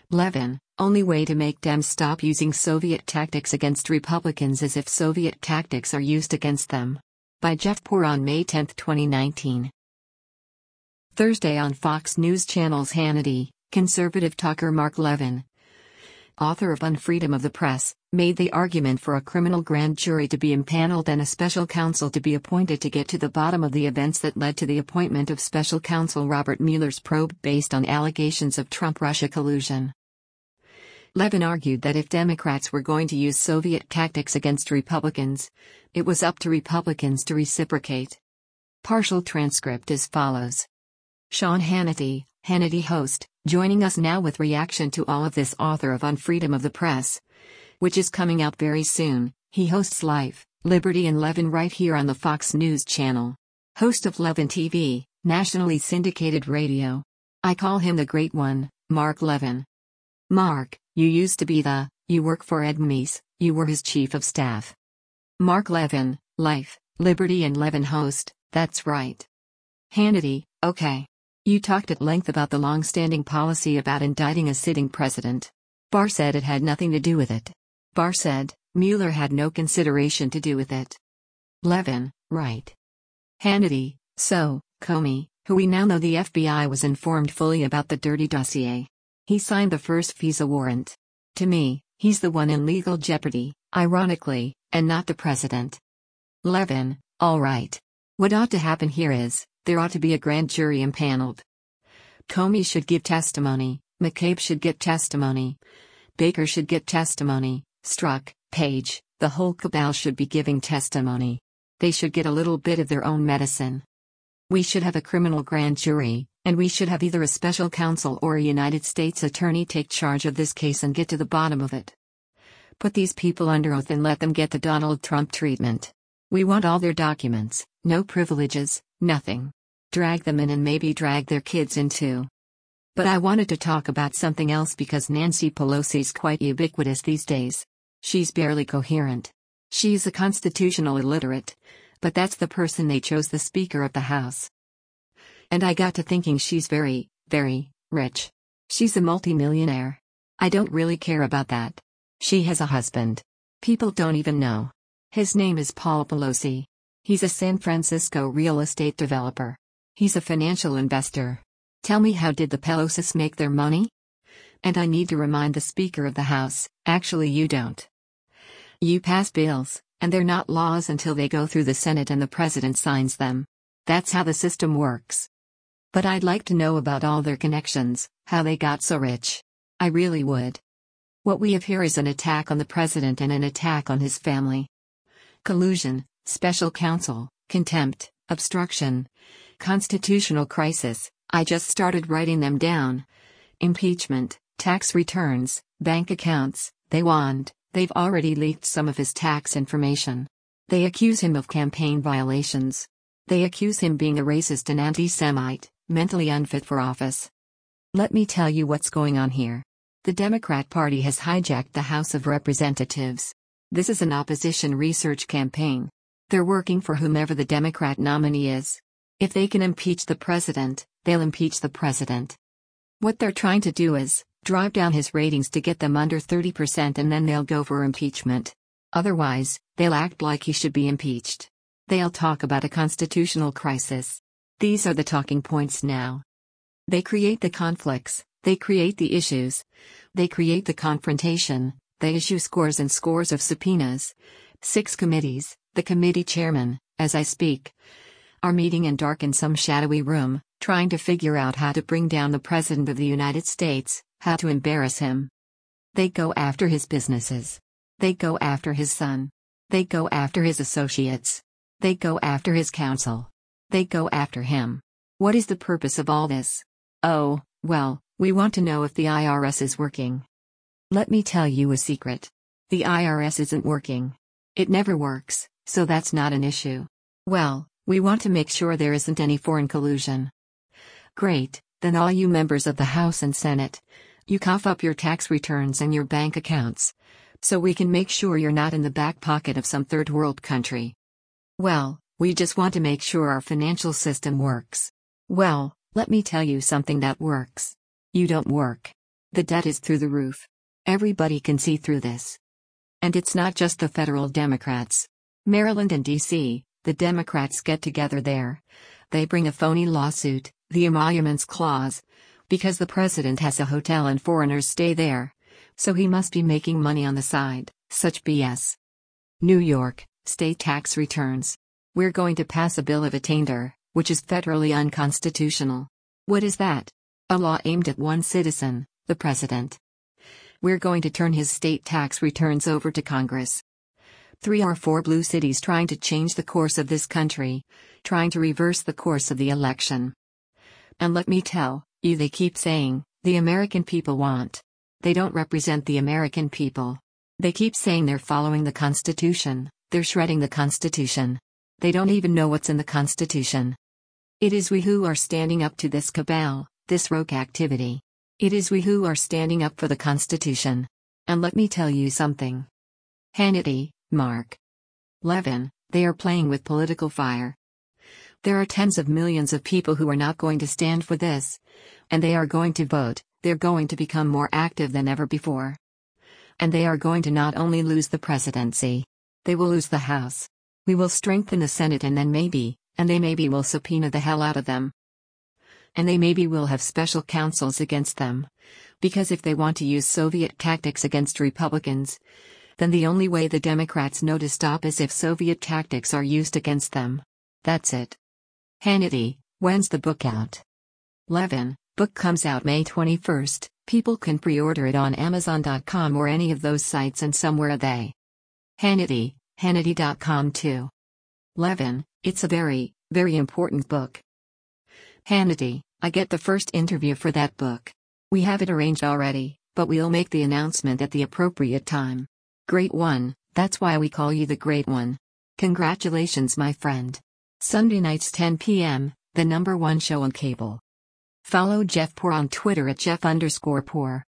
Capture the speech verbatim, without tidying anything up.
Levin, only way to make Dems stop using Soviet tactics against Republicans is if Soviet tactics are used against them. By Jeff Poor on May tenth twenty nineteen. Thursday on Fox News Channel's Hannity, conservative talker Mark Levin, author of Unfreedom of the Press, made the argument for a criminal grand jury to be impaneled and a special counsel to be appointed to get to the bottom of the events that led to the appointment of special counsel Robert Mueller's probe based on allegations of Trump-Russia collusion. Levin argued that if Democrats were going to use Soviet tactics against Republicans, it was up to Republicans to reciprocate. Partial transcript as follows. Sean Hannity, Hannity host, joining us now with reaction to all of this, author of Unfreedom of the Press, which is coming out very soon. He hosts Life, Liberty and Levin right here on the Fox News channel. Host of Levin T V, nationally syndicated radio. I call him the Great One, Mark Levin. Mark, you used to be the, you work for Ed Meese, you were his chief of staff. Mark Levin, Life, Liberty and Levin host, that's right. Hannity, okay. You talked at length about the long-standing policy about indicting a sitting president. Barr said it had nothing to do with it. Barr said, Mueller had no consideration to do with it. Levin, right. Hannity, so, Comey, who we now know the F B I was informed fully about the dirty dossier. He signed the first FISA warrant. To me, he's the one in legal jeopardy, ironically, and not the president. Levin, all right. What ought to happen here is, there ought to be a grand jury impaneled. Comey should give testimony, McCabe should get testimony, Baker should get testimony, Strzok, Page, the whole cabal should be giving testimony. They should get a little bit of their own medicine. We should have a criminal grand jury, and we should have either a special counsel or a United States attorney take charge of this case and get to the bottom of it. Put these people under oath and let them get the Donald Trump treatment. We want all their documents, no privileges, nothing. Drag them in and maybe drag their kids in too. But I wanted to talk about something else because Nancy Pelosi's quite ubiquitous these days. She's barely coherent. She's a constitutional illiterate, but that's the person they chose the Speaker of the House. And I got to thinking she's very, very rich. She's a multimillionaire. I don't really care about that. She has a husband. People don't even know. His name is Paul Pelosi. He's a San Francisco real estate developer. He's a financial investor. Tell me, how did the Pelosi's make their money? And I need to remind the Speaker of the House, actually you don't. You pass bills, and they're not laws until they go through the Senate and the President signs them. That's how the system works. But I'd like to know about all their connections, how they got so rich. I really would. What we have here is an attack on the President and an attack on his family. Collusion, special counsel, contempt, obstruction, constitutional crisis, I just started writing them down. Impeachment, tax returns, bank accounts, they want, they've already leaked some of his tax information. They accuse him of campaign violations. They accuse him being a racist and anti-Semite, mentally unfit for office. Let me tell you what's going on here. The Democrat Party has hijacked the House of Representatives. This is an opposition research campaign. They're working for whomever the Democrat nominee is. If they can impeach the president, they'll impeach the president. What they're trying to do is drive down his ratings to get them under thirty percent, and then they'll go for impeachment. Otherwise, they'll act like he should be impeached. They'll talk about a constitutional crisis. These are the talking points now. They create the conflicts, they create the issues, they create the confrontation, they issue scores and scores of subpoenas. Six committees, the committee chairman, as I speak, are meeting in dark in some shadowy room, trying to figure out how to bring down the President of the United States, how to embarrass him. They go after his businesses. They go after his son. They go after his associates. They go after his counsel. They go after him. What is the purpose of all this? Oh, well, we want to know if the I R S is working. Let me tell you a secret. The I R S isn't working. It never works, so that's not an issue. Well, we want to make sure there isn't any foreign collusion. Great, then all you members of the House and Senate, you cough up your tax returns and your bank accounts, so we can make sure you're not in the back pocket of some third world country. Well, we just want to make sure our financial system works. Well, let me tell you something that works. You don't work. The debt is through the roof. Everybody can see through this. And it's not just the federal Democrats. Maryland and D C, the Democrats get together there. They bring a phony lawsuit, the Emoluments Clause, because the president has a hotel and foreigners stay there. So he must be making money on the side, such B S. New York, state tax returns. We're going to pass a bill of attainder, which is federally unconstitutional. What is that? A law aimed at one citizen, the president. We're going to turn his state tax returns over to Congress. Three or four blue cities trying to change the course of this country, trying to reverse the course of the election. And let me tell you, they keep saying, the American people want. They don't represent the American people. They keep saying they're following the Constitution, they're shredding the Constitution. They don't even know what's in the Constitution. It is we who are standing up to this cabal, this rogue activity. It is we who are standing up for the Constitution. And let me tell you something. Hannity, Mark Levin, they are playing with political fire. There are tens of millions of people who are not going to stand for this. And they are going to vote, they're going to become more active than ever before. And they are going to not only lose the presidency, they will lose the House. We will strengthen the Senate, and then maybe, and they maybe will subpoena the hell out of them. And they maybe will have special counsels against them. Because if they want to use Soviet tactics against Republicans, then the only way the Democrats know to stop is if Soviet tactics are used against them. That's it. Hannity, when's the book out? Levin, book comes out May twenty-first. People can pre-order it on Amazon dot com or any of those sites, and somewhere they. Hannity, Hannity dot com too. Levin, it's a very, very important book. Hannity, I get the first interview for that book. We have it arranged already, but we'll make the announcement at the appropriate time. Great one, that's why we call you the Great One. Congratulations, my friend. Sunday nights ten p m, the number one show on cable. Follow Jeff Poor on Twitter at Jeff underscore Poor.